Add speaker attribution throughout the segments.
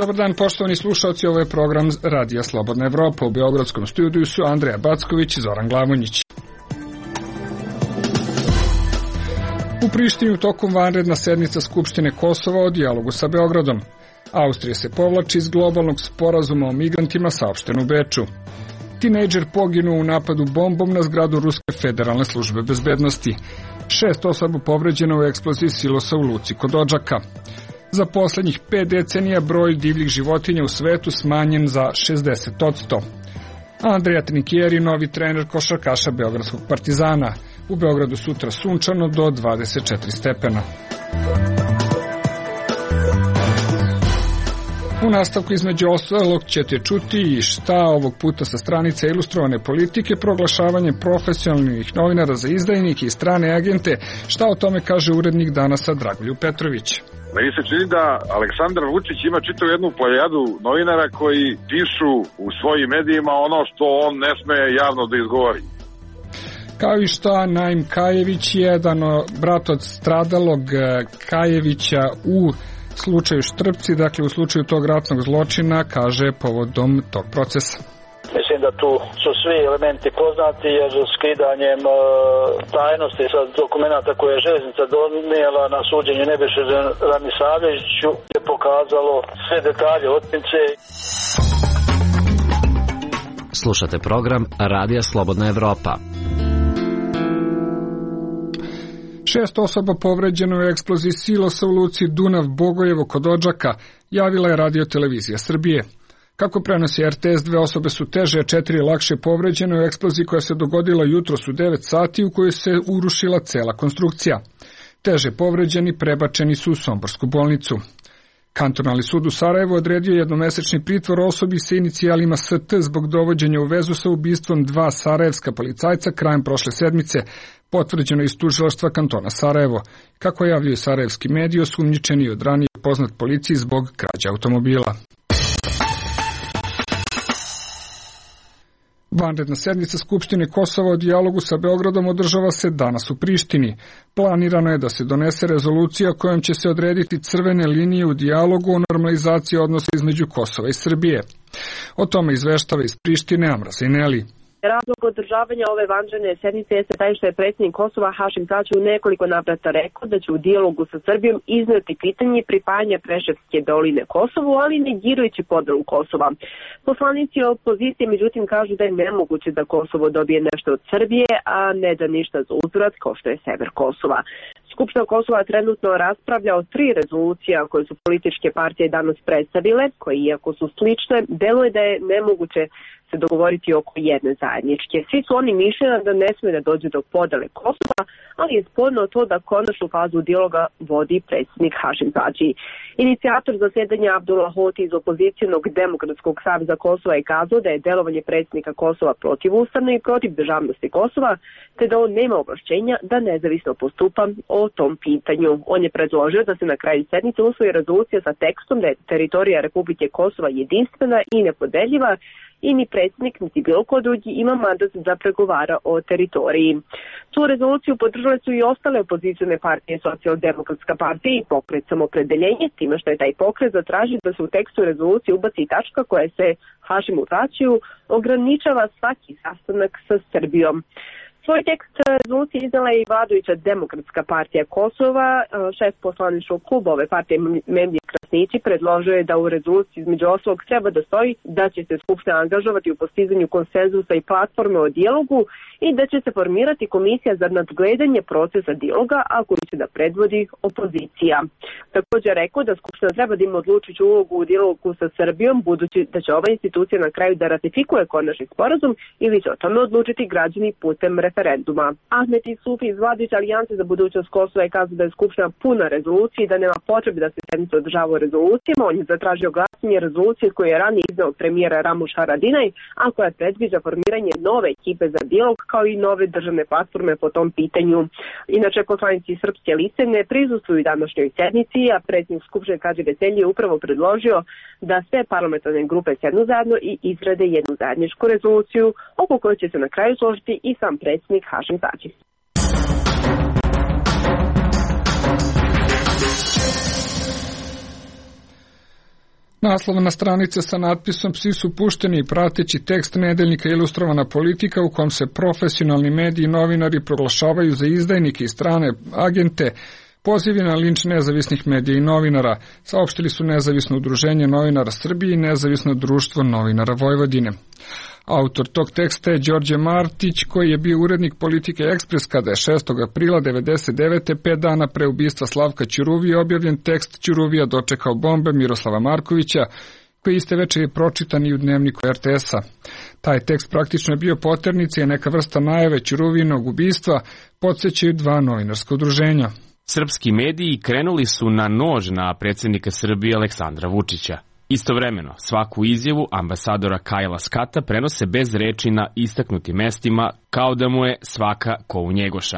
Speaker 1: Dobar dan, poštovani slušalci, ovo je program Radija Slobodna Evropa. U Beogradskom studiju su Andreja Backović i Zoran Glavonjić. U Prištini u toku vanredna sednica Skupštine Kosova o dijalogu sa Beogradom. Austrija se povlači iz globalnog sporazuma o migrantima, saopšteno u Beču. Tinejdžer poginuo u napadu bombom na zgradu Ruske federalne službe bezbednosti. 6 osoba povređeno u eksploziji silosa u luci kod Odžaka. Za poslednjih 5 decenija broj divljih životinja u svetu smanjen za 60%. Andrea Trinchieri, novi trener košarkaša Beogradskog Partizana. U Beogradu sutra sunčano do 24 stepena. U nastavku između ostalog ćete čuti i šta ovog puta sa stranice Ilustrovane politike, proglašavanje profesionalnih novinara za izdajnike i strane agente, šta o tome kaže urednik Danasa Dragoljub Petrović.
Speaker 2: Meni se čini da Aleksandar Vučić ima čitavu jednu plejadu novinara koji pišu u svojim medijima ono što on ne sme javno da izgovori.
Speaker 1: Kao i šta Naim Kajević, jedan brat od stradalog Kajevića u slučaju Štrpci, dakle u slučaju tog ratnog zločina, kaže povodom tog procesa.
Speaker 3: Mislim da tu su svi elementi poznati, jer skidanjem tajnosti sa dokumenta koje je željeznica donijela na suđenje Nebojši Ranisavljeviću je pokazalo sve detalje otmice.
Speaker 4: Slušate program Radija Slobodna Evropa.
Speaker 1: 6 osoba povređeno u eksploziji silosa u luci Dunav Bogojevo kod Odžaka, javila je Radio televizija Srbije. Kako prenosi RTS, 2 osobe su teže, a 4 lakše povređene u eksploziji koja se dogodila jutros u 9 sati u kojoj se urušila cela konstrukcija. Teže povređeni prebačeni su u Somborsku bolnicu. Kantonalni sud u Sarajevu odredio jednomesečni pritvor osobi sa inicijalima ST zbog dovođenja u vezu sa ubistvom 2 sarajevska policajca krajem prošle sedmice, potvrđeno iz tužilaštva kantona Sarajevo. Kako javljaju sarajevski mediji, osumnjičeni od ranije poznat policiji zbog krađe automobila. Vanredna sednica Skupštine Kosova o dijalogu sa Beogradom održava se danas u Prištini. Planirano je da se donese rezolucija kojom će se odrediti crvene linije u dijalogu o normalizaciji odnosa između Kosova i Srbije. O tome izveštava iz Prištine Amra Sejneli.
Speaker 5: Razlog održavanja ove vanredne sednice jeste taj što je predsjednik Kosova Hašim Tači u nekoliko navrata rekao da će u dijalogu sa Srbijom izneti pitanje pripajanja Preševske doline Kosovu, ali negirajući podelu Kosova. Poslanici opozicije međutim kažu da je nemoguće da Kosovo dobije nešto od Srbije, a ne da ništa za uzvrat kao što je sever Kosova. Skupština Kosova trenutno raspravlja o 3 rezolucija koje su političke partije danas predstavile, koje iako su slične, deluje da je nemoguće se dogovoriti oko jedne zajedničke. Svi su oni mišljeni da ne smije da dođe do podele Kosova, ali je sporno to da konačnu fazu dijaloga vodi predsjednik Hašim Tači. Inicijator zasedanja Abdullah Hoti iz opozicionog Demokratskog saveza Kosova je kazao da je delovanje predsjednika Kosova protivustavno i protiv državnosti Kosova, te da on nema ovlašćenja da nezavisno postupa o tom pitanju. On je predložio da se na kraju sednice usvoji rezolucija sa tekstom da je teritorija Republike Kosova jedinstvena i nepodeljiva i ni predsjednik niti bilo ko drugi ima mandat da pregovara o teritoriji. Tu rezoluciju podržale su i ostale opozicione partije, Socijaldemokratska partija i Pokret Samopredeljenje, time što je taj pokret zatražio da se u tekstu rezolucije ubaci tačka koja se Hašimu Tačiju ograničava svaki sastanak sa Srbijom. Svoj tekst rezolucije izdala je i vladajuća Demokratska partija Kosova. Šef poslaničkog kluba ove partije Memlje Krasnići predložio je da u rezoluciji između ostalog treba da stoji da će se Skupština angažovati u postizanju konsenzusa i platforme o dijalogu i da će se formirati komisija za nadgledanje procesa dijaloga, a koju će da predvodi opozicija. Također rekao da Skupština treba da ima odlučujuću ulogu u dijalogu sa Srbijom, budući da će ova institucija na kraju da ratifikuje konačni sporazum ili će o tome odlučiti građani putem referenduma. Ahmet Isufi iz vladajuće Alijanse za budućnost Kosova je kazao da je Skupština puna rezolucije i da nema potrebe da se sednica održava o rezolucijama. On je zatražio glasanje rezolucije koju je ranije izneo premijera Ramuš Haradinaj, a koja predviđa formiranje nove ekipe za dijalog kao i nove državne platforme po tom pitanju. Inače, poslanici Srpske liste ne prisustvuju današnjoj sednici, a predsjednik Skupštine Kadri Veselji je upravo predložio da sve parlamentarne grupe sednu zajedno i izrade jednu zajedničku rezoluciju oko koje će se na kraju složiti i sam predsjednik Hašim Tači.
Speaker 1: Naslovna stranica sa natpisom "Psi su pušteni" i prateći tekst nedeljnika Ilustrovana politika u kom se profesionalni mediji i novinari proglašavaju za izdajnike i strane agente, pozivi na linč nezavisnih medija i novinara, saopštili su Nezavisno udruženje novinara Srbije i Nezavisno društvo novinara Vojvodine. Autor tog teksta je Đorđe Martić, koji je bio urednik Politike Ekspres kada je 6. aprila 1999. 5 dana pre ubistva Slavka Ćuruvije objavljen tekst "Ćuruvija dočekao bombe" Miroslava Markovića, koji iste večer je pročitan i u dnevniku RTS-a. Taj tekst praktično je bio poternica i neka vrsta najave Ćuruvijinog ubistva, podsjećaju dva novinarska udruženja.
Speaker 6: Srpski mediji krenuli su na nož na predsjednika Srbije Aleksandra Vučića. Istovremeno, svaku izjavu ambasadora Kajla Skata prenose bez reči na istaknutim mestima, kao da mu je svaka ko u Njegoša.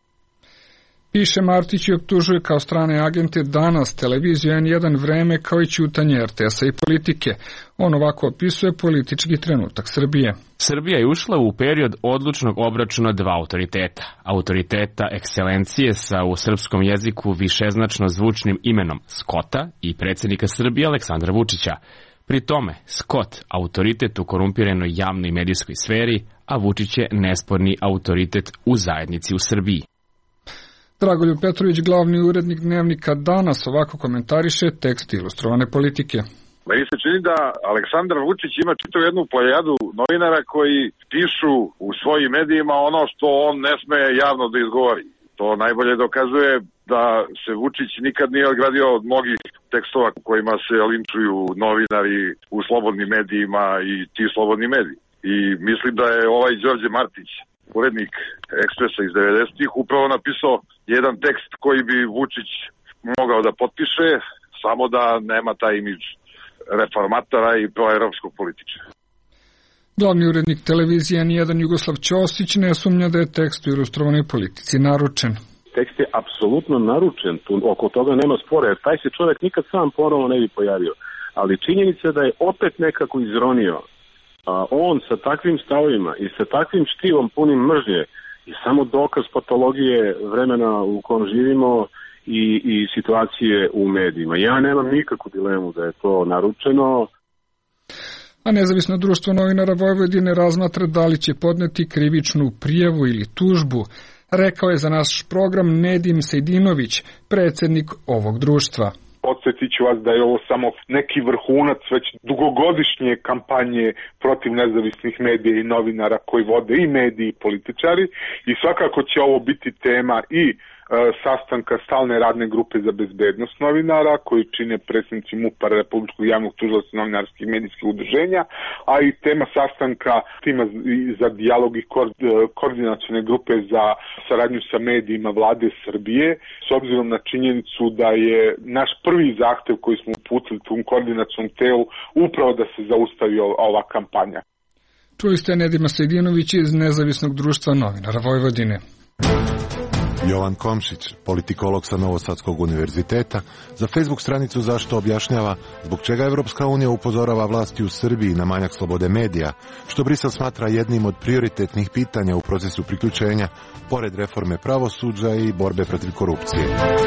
Speaker 1: Piše Martić i optužuje kao strane agente Danas, televiziju N1, Vreme, kao i ćutanje RTS-a i Politike. On ovako opisuje politički trenutak Srbije.
Speaker 6: Srbija je ušla u period odlučnog obračuna dva autoriteta. Autoriteta ekscelencije sa u srpskom jeziku višeznačno zvučnim imenom Skota i predsjednika Srbije Aleksandra Vučića. Pri tome, Skot autoritet u korumpiranoj javnoj medijskoj sferi, a Vučić je nesporni autoritet u zajednici u Srbiji.
Speaker 1: Dragoljub Petrović, glavni urednik dnevnika Danas, ovako komentariše tekst Ilustrovane politike.
Speaker 2: Meni se čini da Aleksandar Vučić ima čitavu jednu plejadu novinara koji pišu u svojim medijima ono što on ne sme javno da izgovori. To najbolje dokazuje da se Vučić nikad nije ogradio od mnogih tekstova kojima se linčuju novinari u slobodnim medijima i ti slobodni mediji. I mislim da je ovaj Đorđe Martić, urednik Ekspresa iz 90-ih, upravo napisao jedan tekst koji bi Vučić mogao da potpiše, samo da nema taj imidž reformatora i proevropskog političara.
Speaker 1: Glavni urednik televizije N1 Jugoslav Ćosić ne sumnja da je tekst u Ilustrovanoj politici naručen.
Speaker 7: Tekst je apsolutno naručen, oko toga nema spora, jer taj se čovjek nikad sam ponovo ne bi pojavio. Ali činjenica da je opet nekako izronio, on sa takvim stavovima i sa takvim štivom punim mržnje je samo dokaz patologije vremena u kojem živimo i situacije u medijima. Ja nemam nikakvu dilemu da je to naručeno.
Speaker 1: A Nezavisno društvo novinara Vojvodine razmatra da li će podneti krivičnu prijavu ili tužbu, rekao je za naš program Nedim Sejdinović, predsjednik ovog društva.
Speaker 8: Podsjetit ću vas da je ovo samo neki vrhunac već dugogodišnje kampanje protiv nezavisnih medija i novinara koji vode i mediji i političari i svakako će ovo biti tema i sastanka stalne radne grupe za bezbednost novinara koji čine predsjednici MUP-a, Republičkog javnog tužilaštva novinarskih i medijskih udruženja, a i tema sastanka tima za dijalog i koordinacione grupe za saradnju sa medijima Vlade Srbije, s obzirom na činjenicu da je naš prvi zahtev koji smo uputili tom koordinacionom telu upravo da se zaustavi ova kampanja.
Speaker 1: Čuli ste Nedima Sejdinović iz Nezavisnog društva novinara Vojvodine.
Speaker 9: Jovan Komšić, politikolog sa Novosadskog univerziteta, za Facebook stranicu Zašto objašnjava zbog čega Evropska unija upozorava vlasti u Srbiji na manjak slobode medija, što Brisel smatra jednim od prioritetnih pitanja u procesu priključenja, pored reforme pravosuđa i borbe protiv korupcije.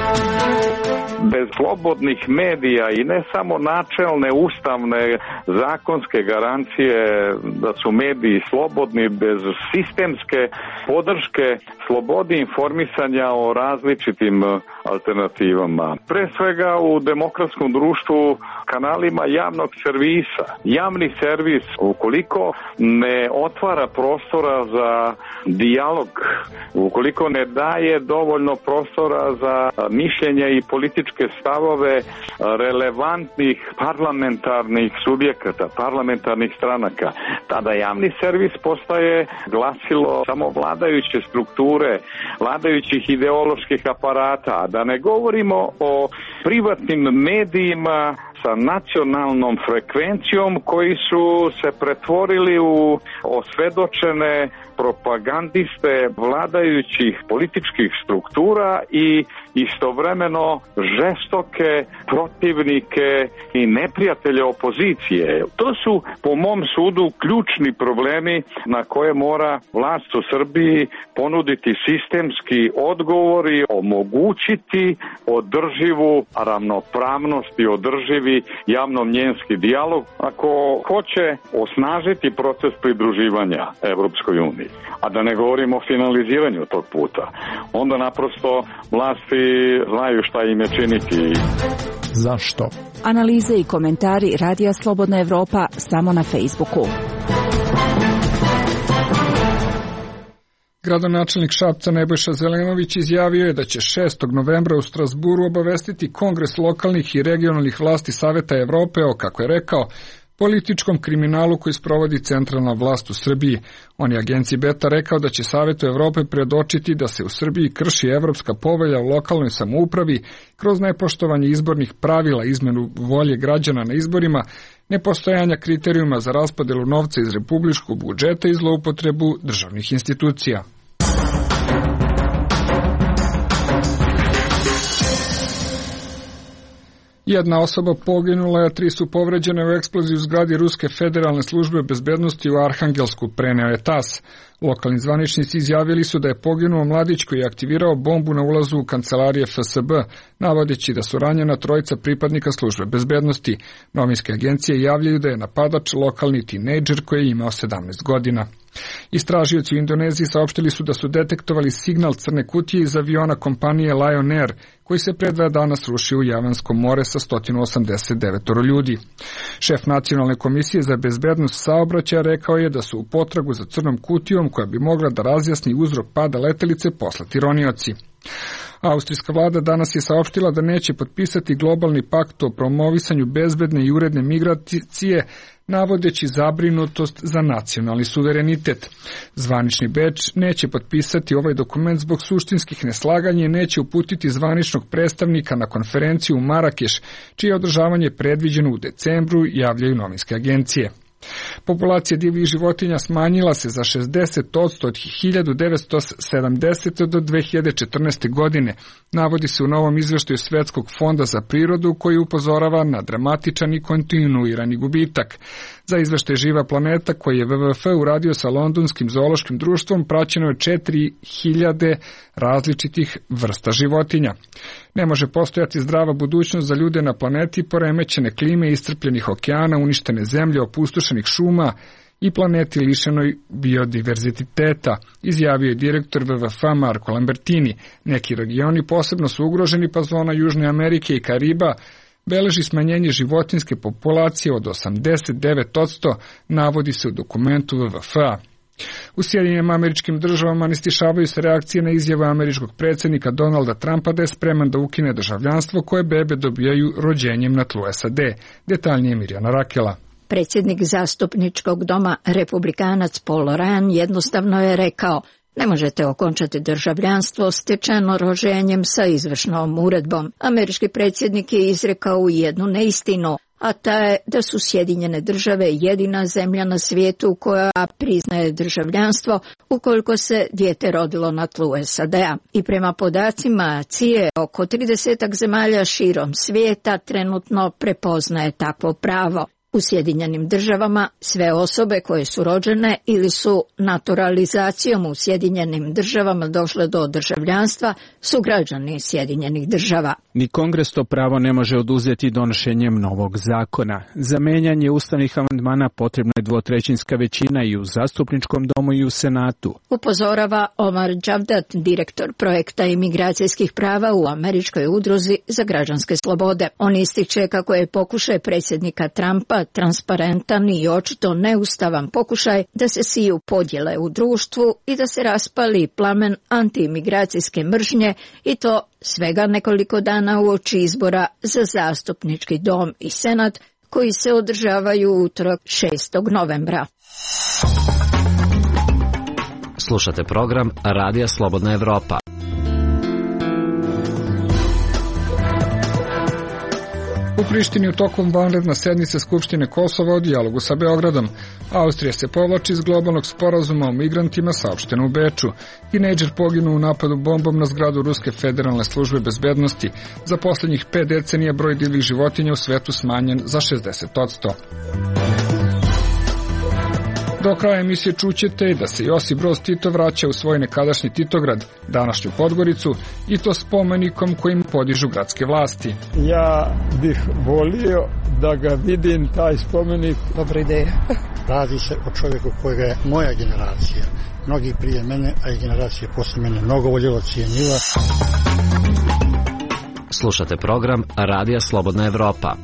Speaker 10: Bez slobodnih medija i ne samo načelne, ustavne, zakonske garancije da su mediji slobodni, bez sistemske podrške slobodi informisanja o različitim alternativama. Pre svega u demokratskom društvu kanalima javnog servisa. Javni servis, ukoliko ne otvara prostora za dijalog, ukoliko ne daje dovoljno prostora za mišljenja i političke stavove relevantnih parlamentarnih subjekata, parlamentarnih stranaka, tada javni servis postaje glasilo samo vladajuće strukture, vladajućih ideoloških aparata, da ne govorimo o privatnim medijima sa nacionalnom frekvencijom koji su se pretvorili u osvedočene propagandiste vladajućih političkih struktura i istovremeno žestoke protivnike i neprijatelje opozicije. To su, po mom sudu, ključni problemi na koje mora vlast u Srbiji ponuditi sistemski odgovor i omogućiti održivu ravnopravnost i održivi javno-mnjenski dijalog ako hoće osnažiti proces pridruživanja Evropskoj uniji, a da ne govorimo o finaliziranju tog puta. Onda naprosto vlasti znaju šta im je činiti.
Speaker 11: Zašto?
Speaker 12: Analize i komentari Radija Slobodna Evropa samo na Facebooku.
Speaker 1: Gradonačelnik Šapca Nebojša Zelenović izjavio je da će 6. novembra u Strasburu obavestiti Kongres lokalnih i regionalnih vlasti Saveta Evrope o, kako je rekao, političkom kriminalu koji sprovodi centralna vlast u Srbiji. On je agenciji Beta rekao da će Savetu Evrope predočiti da se u Srbiji krši Evropska povelja o lokalnoj samoupravi kroz nepoštovanje izbornih pravila, izmenu volje građana na izborima, nepostojanja kriterijuma za raspodelu novca iz republičkog budžeta i zloupotrebu državnih institucija. Jedna osoba poginula, a 3 su povređene u eksploziji u zgradi Ruske federalne službe bezbednosti u Arhangelsku, preneo je TAS. Lokalni zvaničnici izjavili su da je poginuo mladić koji je aktivirao bombu na ulazu u kancelarije FSB, navodeći da su ranjena 3 pripadnika službe bezbednosti. Novinske agencije javljaju da je napadač lokalni tinejdžer koji je imao 17 godina. Istražioci u Indoneziji saopštili su da su detektovali signal crne kutije iz aviona kompanije Lion Air, koji se pre 2 dana srušio u Javansko more sa 189 ljudi. Šef Nacionalne komisije za bezbednost saobraćaja rekao je da su u potragu za crnom kutijom koja bi mogla da razjasni uzrok pada letelice poslati ronioci. Austrijska vlada danas je saopštila da neće potpisati globalni pakt o promovisanju bezbedne i uredne migracije, navodeći zabrinutost za nacionalni suverenitet. Zvanični Beč neće potpisati ovaj dokument zbog suštinskih neslaganja i neće uputiti zvaničnog predstavnika na konferenciju u Marakeš, čije održavanje je predviđeno u decembru, javljaju novinske agencije. Populacija divljih životinja smanjila se za 60% od 1970. do 2014. godine, navodi se u novom izveštaju Svetskog fonda za prirodu koji upozorava na dramatičan i kontinuirani gubitak. Za izveštaj Živa planeta koji je WWF uradio sa Londonskim zoološkim društvom praćeno je 4000 različitih vrsta životinja. Ne može postojati zdrava budućnost za ljude na planeti poremećene klime, iscrpljenih okeana, uništene zemlje, opustošenih šuma i planeti lišenoj biodiverziteta, izjavio je direktor WWF Marko Lambertini. Neki regioni posebno su ugroženi, pa zona Južne Amerike i Kariba beleži smanjenje životinjske populacije od 89%, navodi se u dokumentu WWF-a. U Sjedinjenim Američkim Državama ne stišavaju se reakcije na izjavu američkog predsjednika Donalda Trumpa da je spreman da ukine državljanstvo koje bebe dobijaju rođenjem na tlu SAD. Detaljnije Mirjana Rakela.
Speaker 13: Predsjednik zastupničkog doma republikanac Paul Ryan jednostavno je rekao: ne možete okončati državljanstvo stečeno rođenjem sa izvršnom uredbom. Američki predsjednik je izrekao jednu neistinu, a ta je da su Sjedinjene Države jedina zemlja na svijetu koja priznaje državljanstvo ukoliko se dijete rodilo na tlu SAD-a. I prema podacima CIA, oko 30 zemalja širom svijeta trenutno prepoznaje takvo pravo. U Sjedinjenim Državama sve osobe koje su rođene ili su naturalizacijom u Sjedinjenim Državama došle do državljanstva su građani Sjedinjenih Država.
Speaker 11: Ni Kongres to pravo ne može oduzeti donošenjem novog zakona. Za menjanje ustavnih amandmana potrebna je 2/3 većina i u Zastupničkom domu i u Senatu.
Speaker 13: Upozorava Omar Javdat, direktor projekta imigracijskih prava u Američkoj udruzi za građanske slobode. On ističe kako je pokušaj predsjednika Trumpa transparentan i očito neustavan pokušaj da se siju podjele u društvu i da se raspali plamen antiimigracijske mržnje, i to svega nekoliko dana uoči izbora za Zastupnički dom i Senat koji se održavaju utorak 6. novembra.
Speaker 4: Slušate program Radija Slobodna Evropa.
Speaker 1: U Prištini u tokom vanredna sednice Skupštine Kosova o dijalogu sa Beogradom. Austrija se povlači iz globalnog sporazuma o migrantima, saopšteno u Beču. Tinejdžer poginuo u napadu bombom na zgradu Ruske federalne službe bezbednosti. Za posljednjih 5 decenija broj divljih životinja u svetu smanjen za 60%. Do kraja emisije čućete da se Josip Broz Tito vraća u svoj nekadašnji Titograd, današnju Podgoricu, i to spomenikom kojim podižu gradske vlasti.
Speaker 14: Ja bih volio da ga vidim, taj spomenik.
Speaker 15: Dobra ideja. Radi se o čovjeku kojega je moja generacija, mnogi prije mene, a i generacije posle mene, mnogo voljela, cijenila.
Speaker 4: Slušate program Radija Slobodna Evropa.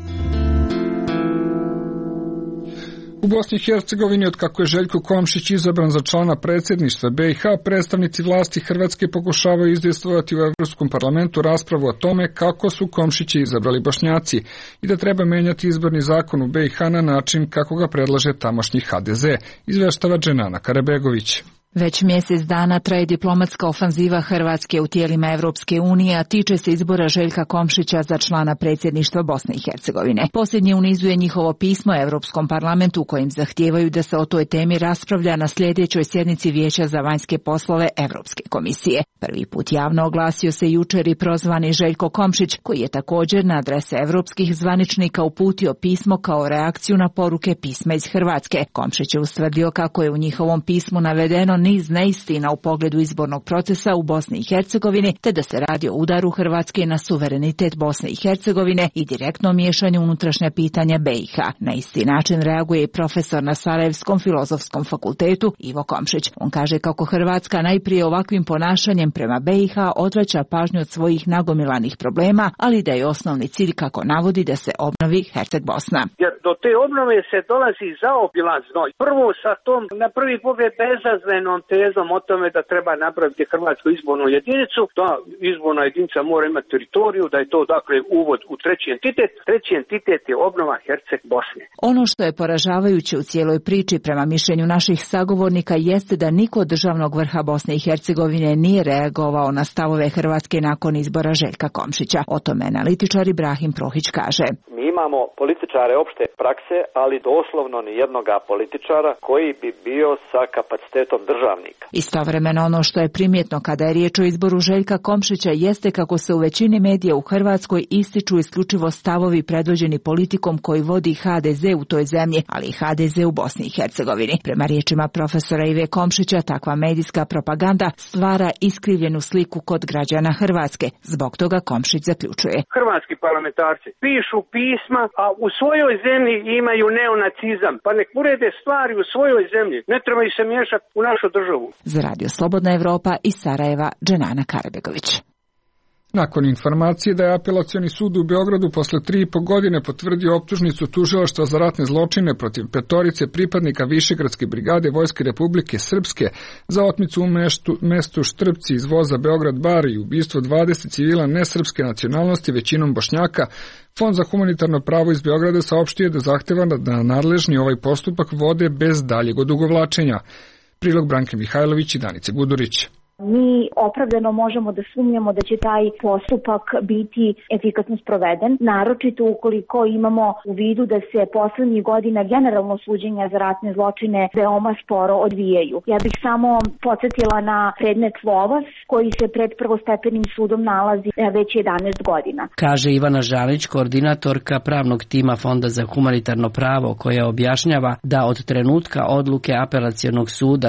Speaker 1: U Bosni i Hercegovini, otkako je Željko Komšić izabran za člana predsjedništva BiH, predstavnici vlasti Hrvatske pokušavaju izdejstvovati u Evropskom parlamentu raspravu o tome kako su Komšića izabrali Bošnjaci i da treba menjati izborni zakon u BiH na način kako ga predlaže tamošnji HDZ, izveštava Dženana Karabegović.
Speaker 12: Već mjesec dana traje diplomatska ofanziva Hrvatske u tijelima Evropske unije, a tiče se izbora Željka Komšića za člana predsjedništva Bosne i Hercegovine. Posljednje u nizu je njihovo pismo Europskom parlamentu kojim zahtijevaju da se o toj temi raspravlja na sljedećoj sjednici Vijeća za vanjske poslove Europske komisije. Prvi put javno oglasio se jučer i prozvani Željko Komšić, koji je također na adrese europskih zvaničnika uputio pismo kao reakciju na poruke pisma iz Hrvatske. Komšić je ustvrdio kako je u njihovom pismu navedeno niz neistina u pogledu izbornog procesa u Bosni i Hercegovini, te da se radi o udaru Hrvatske na suverenitet Bosne i Hercegovine i direktno miješanju unutrašnja pitanja BiH. Na isti način reaguje i profesor na Sarajevskom filozofskom fakultetu Ivo Komšić. On kaže kako Hrvatska najprije ovakvim ponašanjem prema BiH odvraća pažnju od svojih nagomilanih problema, ali da je osnovni cilj, kako navodi, da se obnovi Herceg Bosna.
Speaker 16: Jer do te obnove se dolazi zaobilazno. Prvo sa tom na prvi pogled bezazlenom tezom o tome da treba napraviti Hrvatsku izbornu jedinicu. Ta izborna jedinica mora imati teritoriju, da je to dakle uvod u treći entitet. Treći entitet je obnova Herceg Bosne.
Speaker 12: Ono što je poražavajuće u cijeloj priči prema mišljenju naših sagovornika jeste da niko od državnog vrha Bosne i Hercegovine nije reagovao na stavove Hrvatske nakon izbora Željka Komšića. O tome analitičar Ibrahim Prohić kaže.
Speaker 17: Mi imamo političare opšte prakse, ali doslovno ni jednoga političara koji bi bio sa kapacitetom državnika.
Speaker 12: Istovremeno ono što je primjetno kada je riječ o izboru Željka Komšića jeste kako se u većini medija u Hrvatskoj ističu isključivo stavovi predvođeni politikom koji vodi HDZ u toj zemlji, ali i HDZ u Bosni i Hercegovini. Prema riječima profesora Ive Komšića, takva medijska propaganda stvara iskrivljenu sliku kod građana Hrvatske. Zbog toga Komšić zaključuje.
Speaker 16: Hrvatski parlamentarci pišu pisma, a u svojoj zemlji imaju neonacizam, pa nek urede stvari u svojoj zemlji. Ne treba ih se miješati u našu državu.
Speaker 12: Za Radio Slobodna Evropa iz Sarajeva, Dženana Karabegović.
Speaker 1: Nakon informacije da je Apelacioni sud u Beogradu posle 3,5 godine potvrdio optužnicu tužilaštva za ratne zločine protiv 5 pripadnika Višegradske brigade Vojske Republike Srpske za otmicu u mestu Štrpci iz voza Beograd-Bar i ubistvo 20 civila nesrpske nacionalnosti, većinom Bošnjaka, Fond za humanitarno pravo iz Beograda saopštio da zahteva da nadležni ovaj postupak vode bez daljeg odugovlačenja. Prilog Branke Mihajlović i Danice Gudurić.
Speaker 18: Mi opravdano možemo da sumnjamo da će taj postupak biti efikasno sproveden, naročito ukoliko imamo u vidu da se poslednjih godina generalno suđenja za ratne zločine veoma sporo odvijaju. Ja bih samo podsjetila na predmet Lovas koji se pred prvostepenim sudom nalazi već 11 godina.
Speaker 19: Kaže Ivana Žalić, koordinatorka pravnog tima Fonda za humanitarno pravo, koja objašnjava da od trenutka odluke Apelacionog suda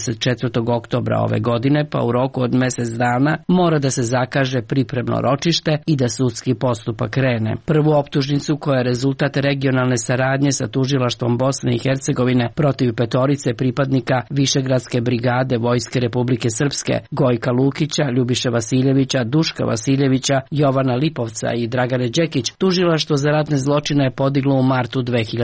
Speaker 19: 24. oktobra ove godine pa u roku od mjesec dana mora da se zakaže pripremno ročište i da sudski postupak krene. Prvu optužnicu, koja je rezultat regionalne saradnje sa tužilaštvom Bosne i Hercegovine protiv 5 pripadnika Višegradske brigade Vojske Republike Srpske, Gojka Lukića, Ljubiše Vasiljevića, Duška Vasiljevića, Jovana Lipovca i Dragane Đekić, tužilaštvo za ratne zločine je podiglo u martu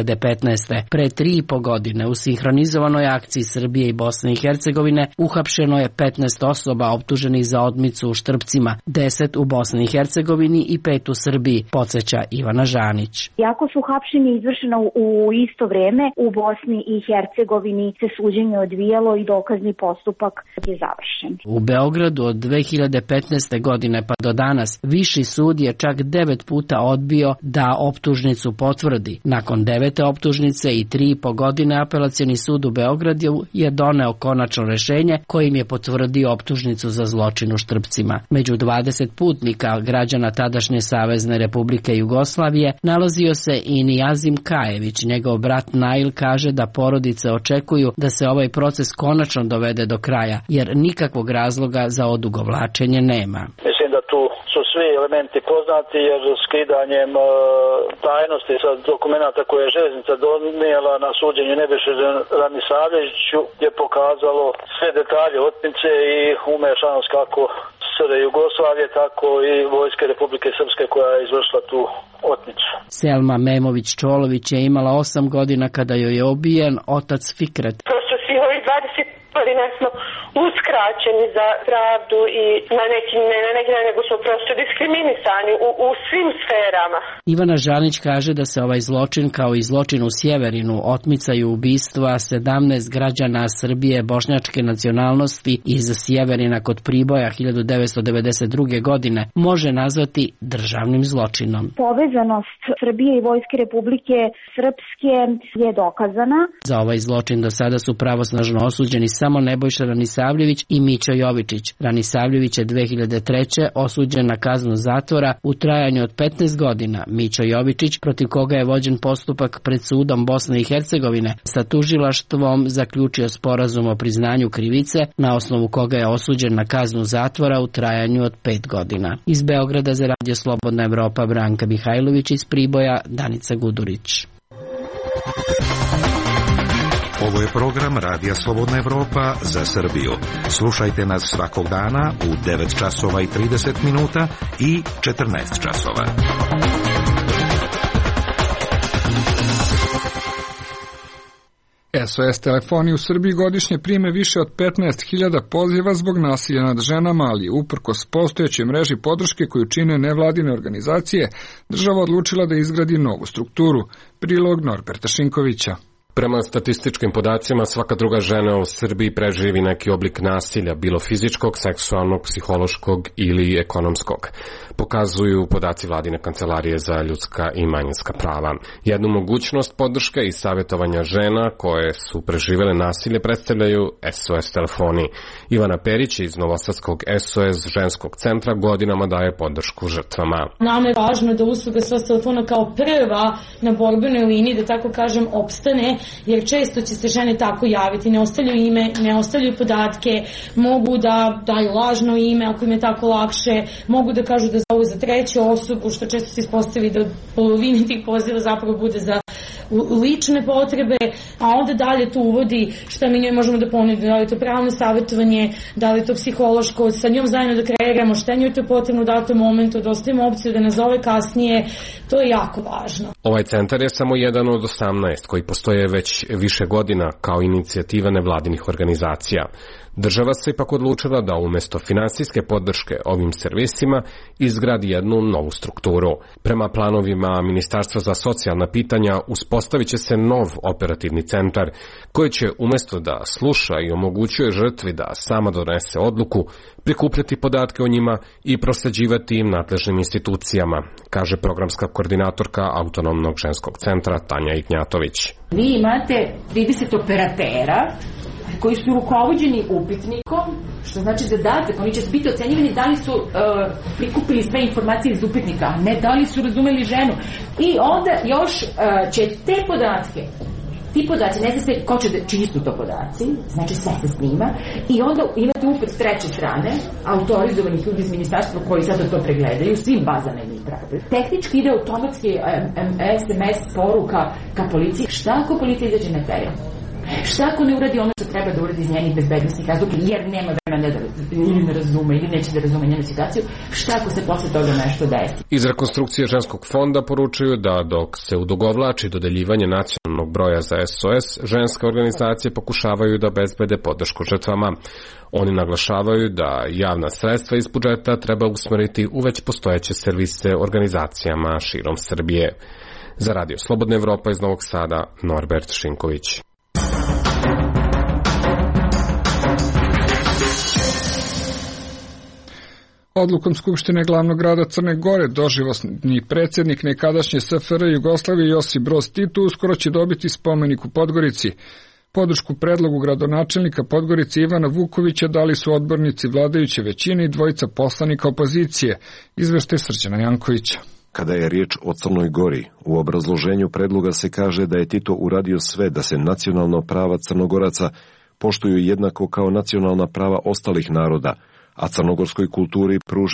Speaker 19: 2015. Pre 3,5 godine u sinhronizovanoj akciji Srbije i Bosne i Hercegovine uhapšeno je 15 osoba optuženih za odmicu u Štrpcima, 10 u Bosni i Hercegovini i 5 u Srbiji, podsjeća Ivana Žanić.
Speaker 18: Iako su hapšenja izvršena u isto vrijeme, u Bosni i Hercegovini se suđenje odvijalo i dokazni postupak je završen.
Speaker 19: U Beogradu od 2015. godine pa do danas Viši sud je čak 9 puta odbio da optužnicu potvrdi. Nakon 9. optužnice i 3,5 godine Apelacioni sud u Beogradu je doneo konačno rješenje kojim je potvrdio optužnicu za zločin u Štrpcima. Među 20 putnika građana tadašnje Savezne Republike Jugoslavije nalazio se i Nijazim Kajević. Njegov brat Nail kaže da porodice očekuju da se ovaj proces konačno dovede do kraja, jer nikakvog razloga za odugovlačenje nema.
Speaker 3: Mislim da tu su svi elementi poznati jer skidanjem tajnosti sa dokumenta koje je željeznica donijela na suđenju Nebojši Ranisavljeviću je pokazalo sve detalje otmice i umešanost kako SR Jugoslavije, tako i Vojske Republike Srpske koja je izvršila tu otmicu.
Speaker 19: Selma Memović-Čolović je imala 8 godina kada joj je ubijen otac Fikret.
Speaker 20: Prosto svi ovi 20 godina smo uskraćeni za pravdu i na neki nego smo prosto diskriminisani u svim sferama.
Speaker 19: Ivana Žanić kaže da se ovaj zločin kao i zločin u Sjeverinu, otmica i ubistva 17 građana Srbije bošnjačke nacionalnosti iz Sjeverina kod Priboja 1992. godine može nazvati državnim zločinom.
Speaker 18: Povezanost Srbije i Vojske Republike Srpske je dokazana.
Speaker 19: Za ovaj zločin do sada su pravosnažno osuđeni samo Nebojša Ranisavljević i Mićo Jovičić. Ranisavljević je 2003. osuđen na kaznu zatvora u trajanju od 15 godina. Mićo Jovičić, protiv koga je vođen postupak pred sudom Bosne i Hercegovine, sa tužilaštvom zaključio sporazum o priznanju krivice, na osnovu koga je osuđen na kaznu zatvora u trajanju od 5 godina. Iz Beograda za Radio Slobodna Evropa Branka Mihajlović, iz Priboja Danica Gudurić.
Speaker 21: Ovo je program Radija Slobodna Evropa za Srbiju. Slušajte nas svakog dana u 9 časova i 30 minuta i 14 časova.
Speaker 1: SOS telefoni u Srbiji godišnje prime više od 15.000 poziva zbog nasilja nad ženama, ali uprkos postojećoj mreži podrške koju čine nevladine organizacije, država odlučila da izgradi novu strukturu. Prilog Norberta Šinkovića.
Speaker 22: Prema statističkim podacima, svaka druga žena u Srbiji preživi neki oblik nasilja, bilo fizičkog, seksualnog, psihološkog ili ekonomskog. Pokazuju podaci Vladine kancelarije za ljudska i manjinska prava. Jednu mogućnost podrške i savjetovanja žena koje su preživele nasilje predstavljaju SOS telefoni. Ivana Perić iz Novosadskog SOS ženskog centra godinama daje podršku žrtvama.
Speaker 23: Nama je važno da usluga SOS telefona kao prva na borbenoj liniji, da tako kažem, opstane, jer često će se žene tako javiti, ne ostavljaju ime, ne ostavljaju podatke, mogu da daju lažno ime ako im je tako lakše, mogu da kažu da zovu za treću osobu, što često se ispostavi da polovini tih poziva zapravo bude za lične potrebe, a onda dalje tu uvodi šta mi njoj možemo da ponudimo, da li je to pravno savjetovanje, da li je to psihološko, sa njom zajedno da kreiramo šta njoj to potrebno u datom momentu, da ostavimo opciju da nazove kasnije, to je jako važno.
Speaker 22: Ovaj centar je samo jedan od 18 koji postoje već više godina kao inicijativa nevladinih organizacija. Država se ipak odlučila da umjesto finansijske podrške ovim servisima izgradi jednu novu strukturu. Prema planovima Ministarstva za socijalna pitanja uspostavit će se nov operativni centar koji će umjesto da sluša i omogućuje žrtvi da sama donese odluku, prikupljati podatke o njima i prosleđivati im nadležnim institucijama, kaže programska koordinatorka Autonomnog ženskog centra Tanja Ignjatović.
Speaker 24: Vi imate 30 operatera koji su rukovođeni upitnikom, što znači zadatak, oni će biti ocenjivani da li su prikupili sve informacije iz upitnika, ne da li su razumeli ženu. I onda još će te podatke, ti podaci, ne znate ko će čiji su to podaci, znači sve se snima, i onda imate upit s treće strane, autorizovanih ljudi iz ministarstva koji sada to pregledaju, svim bazama i prave. Tehnički ide automatski SMS poruka ka policiji. Šta ako policija izađe na teren? Šta ako ne uradi ono što treba da uradi iz njenih bezbednostnih razloga, jer nema vremena da ili ne razume ili neće da razume njenu situaciju, šta ako se posle toga nešto desi?
Speaker 22: Iz rekonstrukcije ženskog fonda poručuju da dok se udogovlači dodeljivanje nacionalnog broja za SOS, ženske organizacije pokušavaju da bezbede podršku žrtvama. Oni naglašavaju da javna sredstva iz budžeta treba usmeriti u već postojeće servise organizacijama širom Srbije. Za Radio Slobodna Evropa iz Novog Sada, Norbert Šinković.
Speaker 1: Odlukom Skupštine glavnog grada Crne Gore doživotni predsjednik nekadašnje SFRJ Jugoslavije Josip Broz Tito uskoro će dobiti spomenik u Podgorici. Podršku predlogu gradonačelnika Podgorice Ivana Vukovića dali su odbornici vladajuće većine i dvojica poslanika opozicije, izveštaj Srđana Jankovića.
Speaker 25: Kada je riječ o Crnoj Gori, u obrazloženju predloga se kaže da je Tito uradio sve da se nacionalna prava Crnogoraca poštuju jednako kao nacionalna prava ostalih naroda, a crnogorskoj kulturi pruži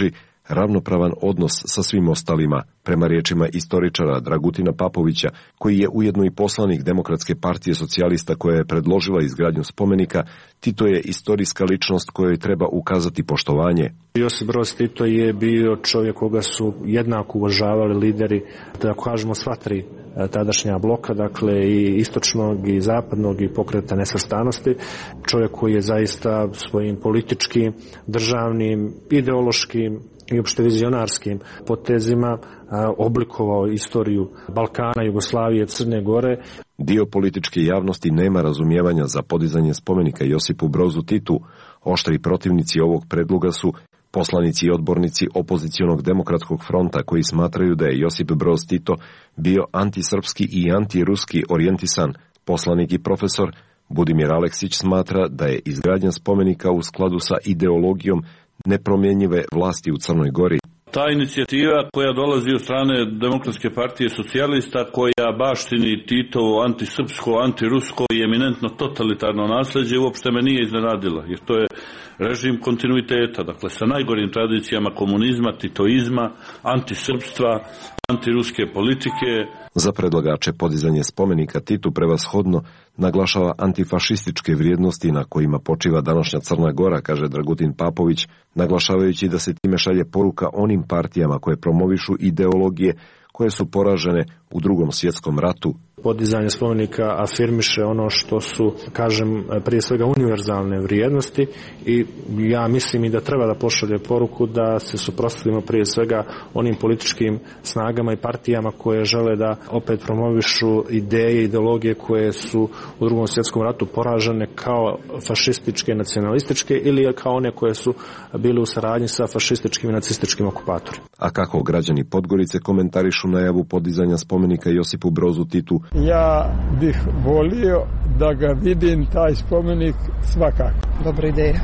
Speaker 25: ravnopravan odnos sa svim ostalima. Prema riječima istoričara Dragutina Papovića, koji je ujedno i poslanik Demokratske partije socijalista koja je predložila izgradnju spomenika, Tito je istorijska ličnost kojoj treba ukazati poštovanje.
Speaker 2: Josip Broz Tito je bio čovjek koga su jednako uvažavali lideri, da kažemo sva tri tadašnja bloka, dakle i istočnog i zapadnog i Pokreta nesvrstanosti. Čovjek koji je zaista svojim političkim, državnim, ideološkim i opšte vizionarskim potezima oblikovao istoriju Balkana, Jugoslavije, Crne Gore.
Speaker 25: Dio političke javnosti nema razumijevanja za podizanje spomenika Josipu Brozu Titu. Oštri protivnici ovog predloga su poslanici i odbornici opozicionog demokratskog fronta koji smatraju da je Josip Broz Tito bio antisrpski i antiruski orijentisan. Poslanik i profesor Budimir Aleksić smatra da je izgradnja spomenika u skladu sa ideologijom nepromjenjive vlasti u Crnoj Gori.
Speaker 5: Ta inicijativa koja dolazi od strane Demokratske partije socijalista, koja baštini Titovo antisrpsko, antirusko i eminentno totalitarno nasljeđe, uopšte me nije iznenadila, jer to je režim kontinuiteta, dakle sa najgorim tradicijama komunizma, titoizma, antisrpstva, antiruske politike.
Speaker 25: Za predlagače podizanje spomenika Titu prevashodno naglašava antifašističke vrijednosti na kojima počiva današnja Crna Gora, kaže Dragutin Papović, naglašavajući da se time šalje poruka onim partijama koje promovišu ideologije koje su poražene u Drugom svjetskom ratu.
Speaker 2: Podizanje spomenika afirmiše ono što su, kažem, prije svega univerzalne vrijednosti i ja mislim i da treba da pošalje poruku da se suprotstavimo prije svega onim političkim snagama i partijama koje žele da opet promovišu ideje i ideologije koje su u Drugom svjetskom ratu poražene kao fašističke, nacionalističke ili kao one koje su bile u saradnji sa fašističkim i nacističkim okupatorima.
Speaker 25: A kako građani Podgorice komentarišu najavu podizanja spomenika Josipu Brozu Titu?
Speaker 14: Ja bih volio da ga vidim, taj spomenik, svakako.
Speaker 6: Dobra ideja.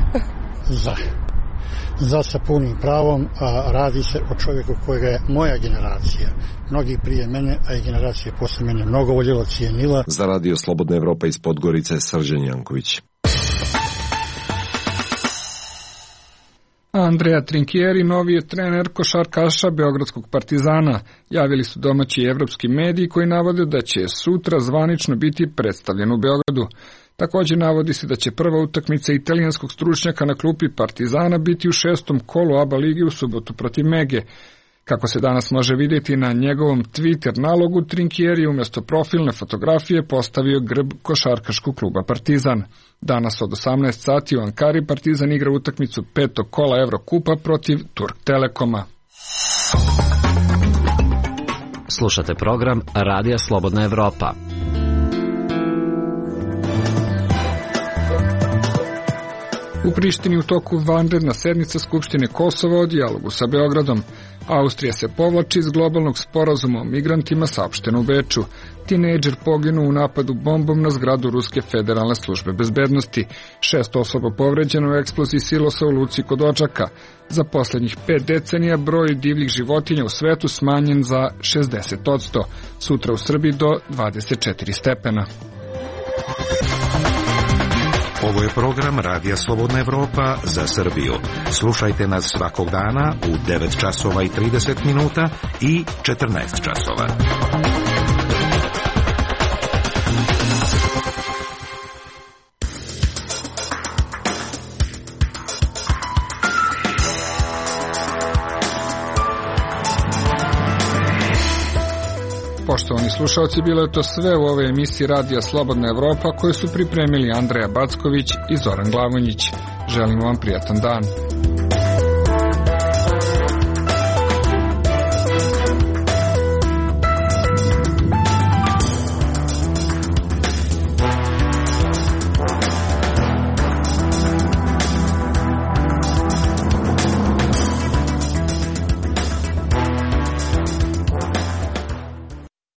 Speaker 15: Za sa punim pravom, a radi se o čovjeku kojega je moja generacija, mnogi prije mene, a i generacije posle mene mnogo voljela, cijenila.
Speaker 25: Za Radio Slobodna Evropa iz Podgorice, Srđan Janković.
Speaker 1: Andrea Trinchieri, novi je trener košarkaša Beogradskog Partizana. Javili su domaći i evropski mediji koji navode da će sutra zvanično biti predstavljen u Beogradu. Također navodi se da će prva utakmica italijanskog stručnjaka na klupi Partizana biti u 6. kolu ABA ligi u subotu protiv Mege. Kako se danas može vidjeti na njegovom Twitter nalogu, Trinchieri umjesto profilne fotografije postavio grb košarkaškog kluba Partizan. Danas od 18 sati u Ankari Partizan igra utakmicu 5. kola Evrokupa protiv Turk Telekoma.
Speaker 4: Slušate program Radija Slobodna Evropa.
Speaker 1: U Prištini u toku vanredna sednica Skupštine Kosova o dijalogu sa Beogradom. Austrija se povlači iz globalnog sporazuma o migrantima, saopšteno u Beču. Tinejdžer poginuo u napadu bombom na zgradu Ruske federalne službe bezbednosti. 6 osoba povređeno u eksploziji silosa u luci kod Odžaka. Za posljednjih 5 decenija broj divljih životinja u svetu smanjen za 60%. Sutra u Srbiji do 24 stepena.
Speaker 21: Ovo je program Radija Slobodna Evropa za Srbiju. Slušajte nas svakog dana u 9 časova i 30 minuta i 14 časova.
Speaker 1: Poštovani slušalci, bilo je to sve u ovoj emisiji Radija Slobodna Evropa koju su pripremili Andreja Backović i Zoran Glavonjić. Želimo vam prijatan dan.